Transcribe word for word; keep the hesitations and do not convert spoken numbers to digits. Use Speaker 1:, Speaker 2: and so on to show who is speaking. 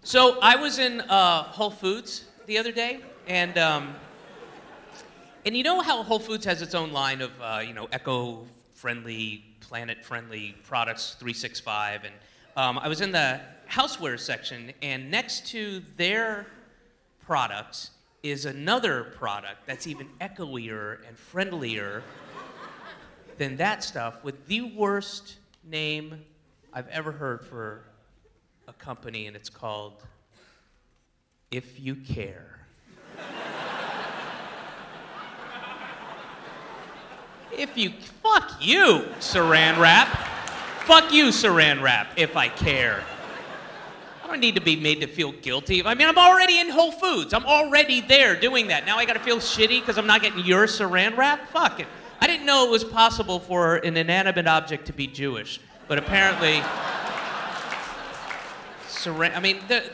Speaker 1: So I was in uh, Whole Foods the other day, and um, and you know how Whole Foods has its own line of uh, you know eco-friendly, planet-friendly products, three sixty-five, and um, I was in the houseware section, and next to their products is another product that's even eco-ier and friendlier than that stuff, with the worst name I've ever heard for a company, and it's called If You Care. If you, fuck you, Saran Wrap. Fuck you, Saran Wrap, if I care. I don't need to be made to feel guilty. I mean, I'm already in Whole Foods. I'm already there doing that. Now I gotta feel shitty because I'm not getting your Saran Wrap? Fuck it. I didn't know it was possible for an inanimate object to be Jewish, but apparently, Saran, I mean, the,